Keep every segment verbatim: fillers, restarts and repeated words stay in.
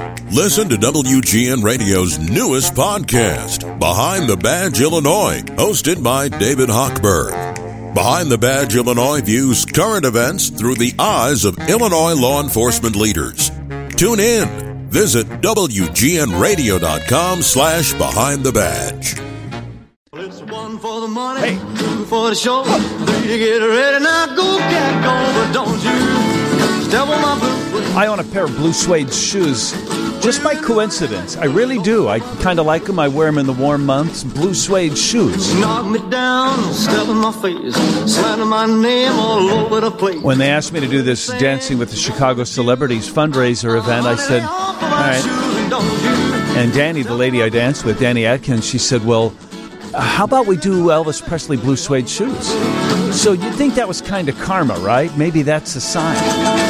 Listen to W G N Radio's newest podcast, Behind the Badge Illinois, hosted by David Hochberg. Behind the Badge Illinois views current events through the eyes of Illinois law enforcement leaders. Tune in. Visit W G N radio dot com slash behind the badge. It's one for the money, hey. Two for the show, three to get ready. Now go, cat, go, but don't you step on my blue. I own a pair of blue suede shoes. Just by coincidence. I really do. I kind of like them. I wear them in the warm months. Blue suede shoes. Knock me down, step in my face, slander my name all over the place. When they asked me to do this Dancing with the Chicago Celebrities fundraiser event, I said, all right. And Danny, the lady I danced with, Danny Atkins, she said, well, how about we do Elvis Presley blue suede shoes? So you'd think that was kind of karma, right? Maybe that's a sign.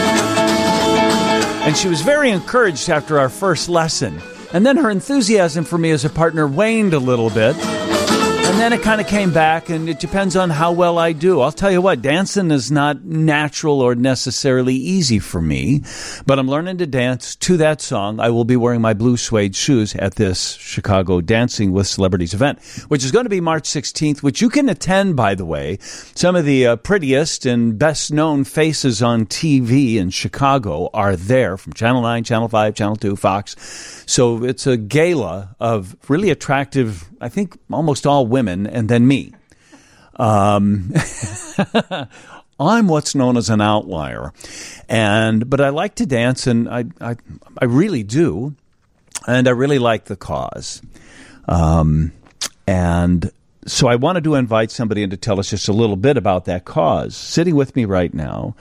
And she was very encouraged after our first lesson. And then her enthusiasm for me as a partner waned a little bit. And then it kind of came back, and it depends on how well I do. I'll tell you what, dancing is not natural or necessarily easy for me, but I'm learning to dance to that song. I will be wearing my blue suede shoes at this Chicago Dancing with Celebrities event, which is going to be March sixteenth, which you can attend, by the way. Some of the uh, prettiest and best-known faces on T V in Chicago are there, from Channel nine, Channel five, Channel two, Fox. So it's a gala of really attractive, I think, almost all women, and then me. Um, I'm what's known as an outlier, and but I like to dance, and I I, I really do, and I really like the cause, um, and so I wanted to invite somebody in to tell us just a little bit about that cause. Sitting with me right now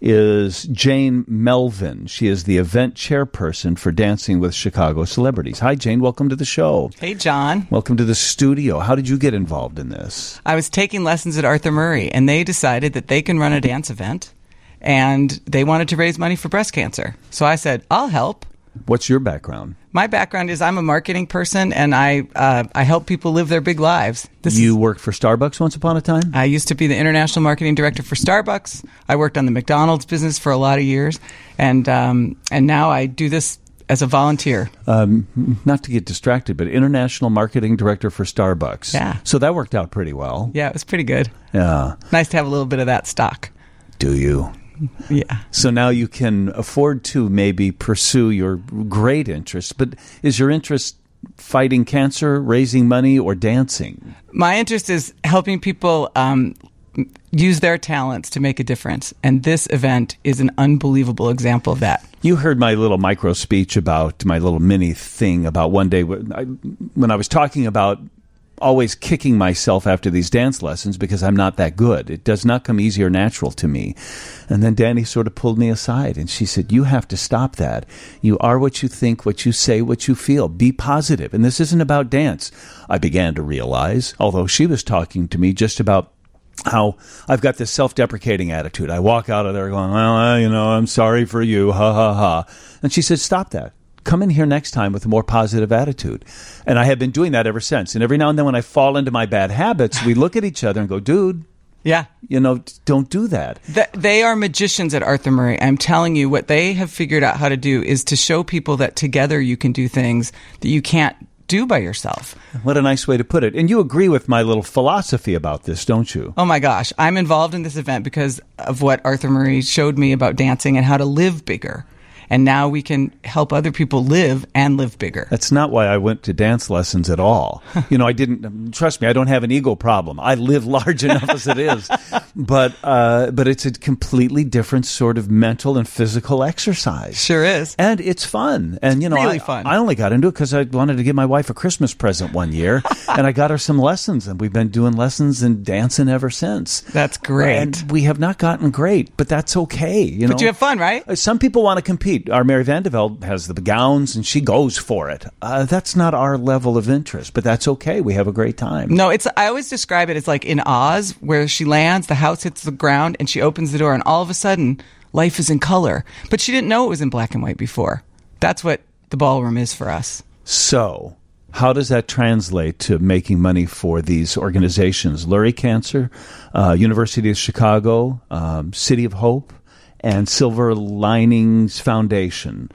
is Jane Melvin. She is the event chairperson for Dancing with Chicago Celebrities. Hi, Jane. Welcome to the show. Hey, John. Welcome to the studio. How did you get involved in this? I was taking lessons at Arthur Murray, and they decided that they can run a dance event, and they wanted to raise money for breast cancer. So I said, I'll help. What's your background? My background is I'm a marketing person, and I uh, I help people live their big lives. This you is, worked for Starbucks once upon a time? I used to be the international marketing director for Starbucks. I worked on the McDonald's business for a lot of years, and um, and now I do this as a volunteer. Um, not to get distracted, but international marketing director for Starbucks. Yeah. So that worked out pretty well. Yeah, it was pretty good. Yeah. Nice to have a little bit of that stock. Do you? Yeah. So now you can afford to maybe pursue your great interest. But is your interest fighting cancer, raising money, or dancing? My interest is helping people um, use their talents to make a difference. And this event is an unbelievable example of that. You heard my little micro speech about my little mini thing about one day when I, when I was talking about always kicking myself after these dance lessons because I'm not that good. It does not come easy or natural to me. And then Danny sort of pulled me aside and she said, you have to stop that. You are what you think, what you say, what you feel. Be positive. And this isn't about dance. I began to realize, although she was talking to me just about how I've got this self-deprecating attitude. I walk out of there going, well, you know, I'm sorry for you, ha, ha, ha. And she said, stop that. Come in here next time with a more positive attitude. And I have been doing that ever since. And every now and then when I fall into my bad habits, we look at each other and go, dude, yeah, you know, don't do that. Th- they are magicians at Arthur Murray. I'm telling you, what they have figured out how to do is to show people that together you can do things that you can't do by yourself. What a nice way to put it. And you agree with my little philosophy about this, don't you? Oh my gosh. I'm involved in this event because of what Arthur Murray showed me about dancing and how to live bigger. And now we can help other people live and live bigger. That's not why I went to dance lessons at all. You know, I didn't, trust me, I don't have an ego problem. I live large enough as it is. But uh, but it's a completely different sort of mental and physical exercise. Sure is. And it's fun. And, you know, really I, fun. I only got into it because I wanted to give my wife a Christmas present one year. And I got her some lessons. And we've been doing lessons and dancing ever since. That's great. And we have not gotten great, but that's okay. You know? But you have fun, right? Some people want to compete. Our Mary Vandeveld has the gowns, and she goes for it. Uh, that's not our level of interest, but that's okay. We have a great time. No, it's. I always describe it as like in Oz, where she lands, the house hits the ground, and she opens the door, and all of a sudden, life is in color. But she didn't know it was in black and white before. That's what the ballroom is for us. So, how does that translate to making money for these organizations? Lurie Cancer, uh, University of Chicago, um, City of Hope, and Silver Linings Foundation.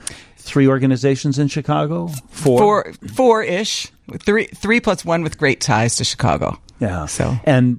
three organizations in Chicago? Four? Four, four-ish. Three, three plus one with great ties to Chicago. Yeah. So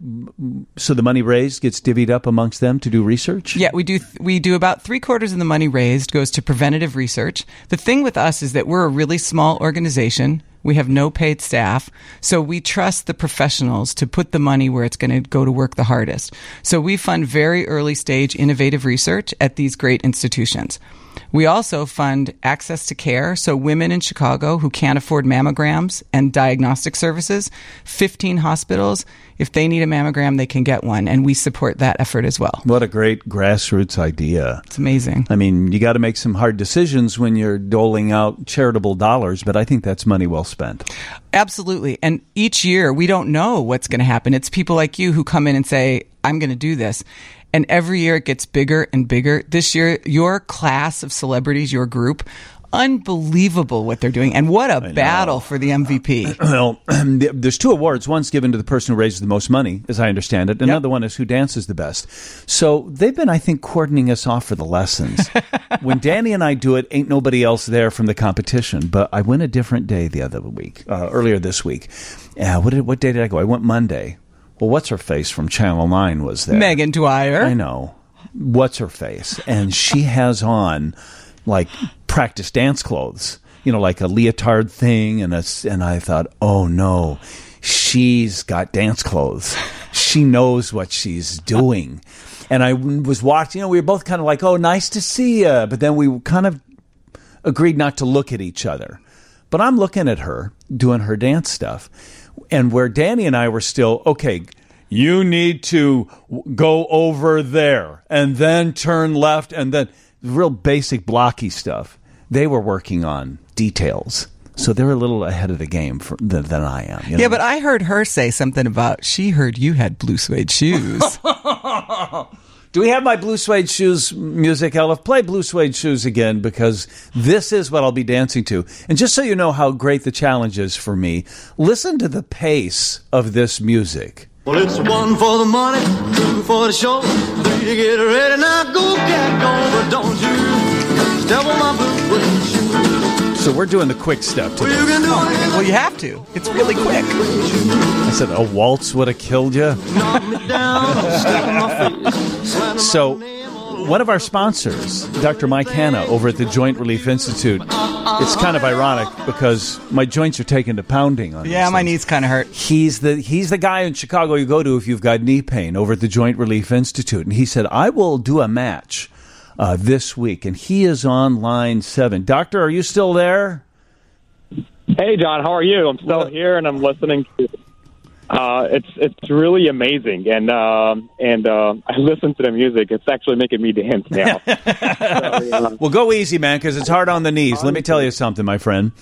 and so the money raised gets divvied up amongst them to do research? Yeah, we do we do about three quarters of the money raised goes to preventative research. The thing with us is that we're a really small organization. We have no paid staff, so we trust the professionals to put the money where it's going to go to work the hardest. So we fund very early stage innovative research at these great institutions. We also fund access to care, so women in Chicago who can't afford mammograms and diagnostic services, fifteen hospitals, if they need a mammogram, they can get one, and we support that effort as well. What a great grassroots idea. It's amazing. I mean, you got to make some hard decisions when you're doling out charitable dollars, but I think that's money well spent. Absolutely. And each year, we don't know what's going to happen. It's people like you who come in and say, I'm going to do this. And every year it gets bigger and bigger. This year, your class of celebrities, your group, unbelievable what they're doing. And what a battle for the M V P. Well, there's two awards. One's given to the person who raises the most money, as I understand it. Another yep. one is who dances the best. So they've been, I think, cordoning us off for the lessons. When Danny and I do it, ain't nobody else there from the competition. But I went a different day the other week, uh, earlier this week. Uh, what, did, what day did I go? I went Monday. Well, what's-her-face from Channel nine was there. Megan Dwyer. I know. What's-her-face. And she has on, like, practice dance clothes. You know, like a leotard thing. And, a, and I thought, oh, no. She's got dance clothes. She knows what she's doing. And I was watching, you know, we were both kind of like, oh, nice to see you. But then we kind of agreed not to look at each other. But I'm looking at her doing her dance stuff. And where Danny and I were still, okay, you need to go over there and then turn left and then real basic blocky stuff. They were working on details. So they're a little ahead of the game for, than, than I am. You know? Yeah, but I heard her say something about she heard you had blue suede shoes. Do we have my Blue Suede Shoes music, Elif? Play Blue Suede Shoes again, because this is what I'll be dancing to. And just so you know how great the challenge is for me, listen to the pace of this music. Well, it's one for the money, two for the show, three to get ready. Now go, cat, go, but don't you step on my blue suede shoes. So we're doing the quick step today. Well, you can do it. Well, you have to. It's really quick. I said a waltz would have killed you. Knock me down, step on my face. So, one of our sponsors, Doctor Mike Hanna, over at the Joint Relief Institute, it's kind of ironic because my joints are taken to pounding on Yeah, these my things. knees kind of hurt. He's the he's the guy in Chicago you go to if you've got knee pain over at the Joint Relief Institute. And he said, I will do a match uh, this week. And he is on line seven. Doctor, are you still there? Hey, John, how are you? I'm still What? here, and I'm listening to Uh, it's it's really amazing, and um, and uh, I listen to the music. It's actually making me dance now. so, uh, Well, go easy, man, because it's hard on the knees. Let me tell you something, my friend.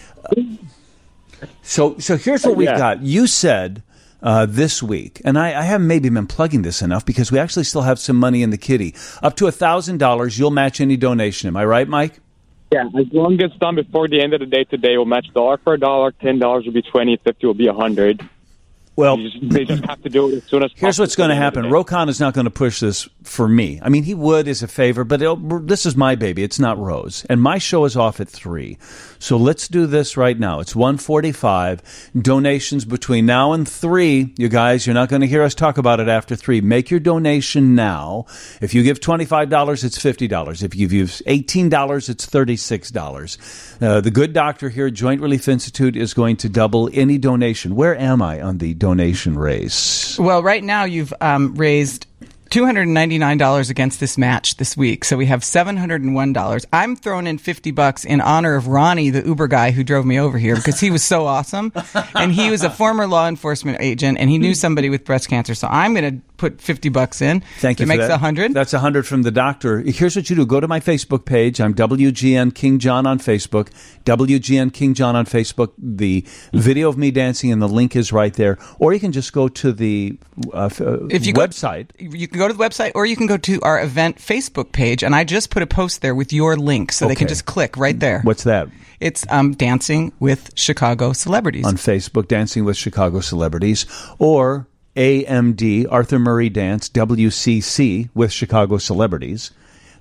So, so here's what we've Yeah. got. You said uh, this week, and I, I haven't maybe been plugging this enough because we actually still have some money in the kitty. Up to a thousand dollars, you'll match any donation. Am I right, Mike? yeah, as long as it's done before the end of the day today, we'll match dollar for a dollar. Ten dollars will be twenty. Fifty will be a hundred. Well, You just, they just have to do it as soon as possible. here's what's going to happen. Rokan is not going to push this for me. I mean, he would as a favor, but it'll, this is my baby. It's not Rose. And my show is off at three. So let's do this right now. It's one forty-five. Donations between now and three. You guys, you're not going to hear us talk about it after three. Make your donation now. If you give twenty-five dollars, it's fifty dollars. If you give eighteen dollars, it's thirty-six dollars. Uh, the good doctor here at Joint Relief Institute is going to double any donation. Where am I on the donation race? Well, right now you've um, raised two hundred ninety-nine dollars against this match this week. So we have seven hundred one dollars. I'm throwing in fifty bucks in honor of Ronnie, the Uber guy who drove me over here, because he was so awesome. And he was a former law enforcement agent, and he knew somebody with breast cancer. So I'm going to put fifty bucks in. Thank you It for makes that. one hundred. That's one hundred from the doctor. Here's what you do. Go to my Facebook page. I'm W G N King John on Facebook. W G N King John on Facebook. The video of me dancing and the link is right there. Or you can just go to the uh, f- uh, If you go- website. You can go to the website, or you can go to our event Facebook page, and I just put a post there with your link, so they can Okay. just click right there. What's that? It's um, Dancing with Chicago Celebrities. On Facebook, Dancing with Chicago Celebrities. Or A M D, Arthur Murray Dance, W C C with Chicago Celebrities.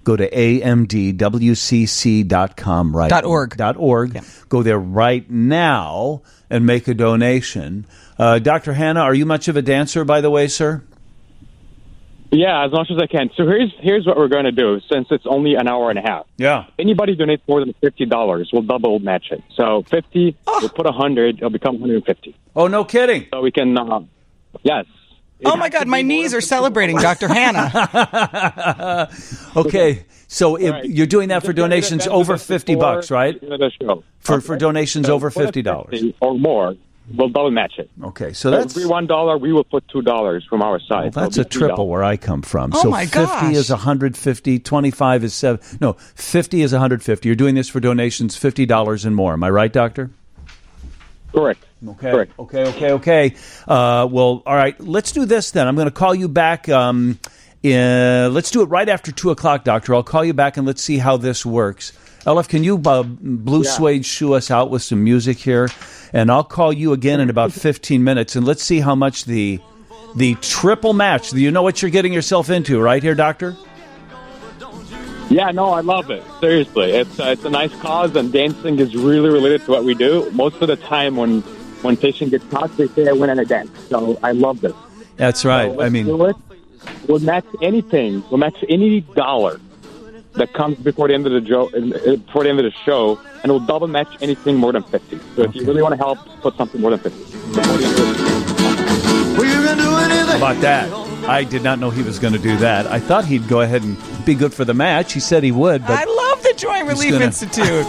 go to A M D W C C dot com right Dot org. Dot org. Yeah. Go there right now and make a donation. Uh, Doctor Hanna, are you much of a dancer, by the way, sir? Yeah, as much as I can. So here's here's what we're going to do, since it's only an hour and a half. Yeah. Anybody donates more than fifty dollars, we'll double match it. So fifty, Oh. we'll put one hundred, it'll become one hundred fifty. Oh, no kidding. So we can, uh, yes. It Oh, my has to God, my be more knees than are fifty celebrating, dollars. Doctor Hanna. Okay, so if Right. you're doing that for Just get it donations at over the fifty before bucks, right? the end of the show. For for donations So over put a fifty dollars. fifty or more, we'll double match it. Okay, so So that's every one dollar, we will put two dollars from our side. well, that's So a it'll be three triple dollars. where I come from. Oh, so my fifty gosh. is one hundred fifty, twenty-five is seven. No, fifty is one hundred fifty. You're doing this for donations fifty dollars and more. Am I right, Doctor? Correct. Okay. Correct. Okay. Okay. Okay. Uh, well, all right. Let's do this then. I'm going to call you back. Um, in, let's do it right after two o'clock, Doctor. I'll call you back and let's see how this works. Elif, can you uh, blue Yeah. suede shoe us out with some music here? And I'll call you again in about fifteen minutes, and let's see how much the the triple match. You know what you're getting yourself into, right here, Doctor? Yeah, no, I love it. Seriously, it's uh, it's a nice cause, and dancing is really related to what we do. Most of the time, when when patients get caught, they say I went on a dance. So I love this. That's right. So I let's mean, do it. We'll match anything. We'll match any dollar that comes before the end of the show. Before the end of the show, and we'll double match anything more than fifty. So if you really want to help, put something more than fifty. Well, you can do anything. how about that? I did not know he was going to do that. I thought he'd go ahead and be good for the match. He said he would, but I love the Joint Relief gonna- Institute.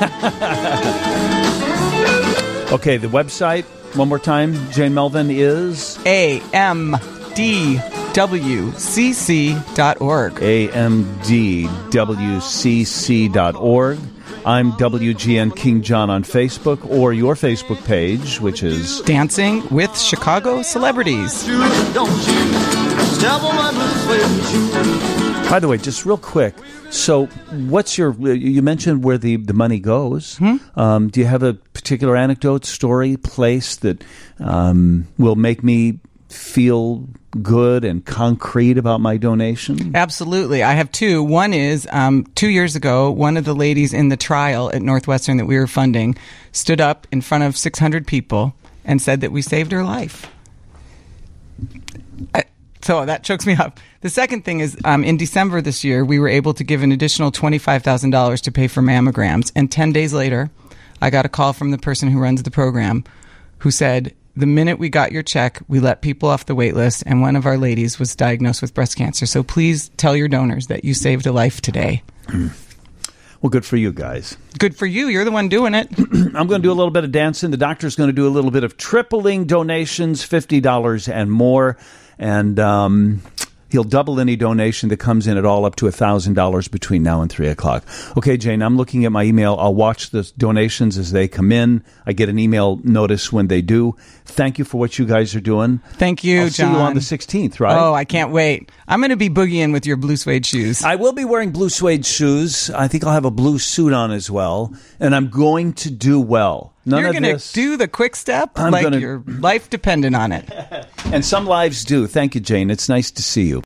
okay. The website one more time, Jane Melvin is A M D W C C dot org. A M D W C C dot org. I'm W G N King John on Facebook, or your Facebook page, which is Dancing with Chicago Celebrities. Don't you step on my blue suede shoe. By the way, just real quick. So, what's your? You mentioned where the, the money goes. Hmm? Um, do you have a particular anecdote, story, place that um, will make me feel good and concrete about my donation? Absolutely. I have two. One is um, two years ago, one of the ladies in the trial at Northwestern that we were funding stood up in front of six hundred people and said that we saved her life. I, so that chokes me up. The second thing is um, in December this year, we were able to give an additional twenty-five thousand dollars to pay for mammograms. And ten days later, I got a call from the person who runs the program who said, the minute we got your check, we let people off the wait list, and one of our ladies was diagnosed with breast cancer. So please tell your donors that you saved a life today. Well, good for you guys. Good for you. You're the one doing it. I'm going to do a little bit of dancing. The doctor's going to do a little bit of tripling donations, fifty dollars and more. And um, he'll double any donation that comes in at all up to one thousand dollars between now and three o'clock. Okay, Jane, I'm looking at my email. I'll watch the donations as they come in. I get an email notice when they do. Thank you for what you guys are doing. Thank you, I'll John. see you on the sixteenth, right? Oh, I can't wait. I'm going to be boogieing with your blue suede shoes. I will be wearing blue suede shoes. I think I'll have a blue suit on as well. And I'm going to do well. None You're of going to this. do the quick step I'm like gonna- your life depended on it. And some lives do. Thank you, Jane. It's nice to see you.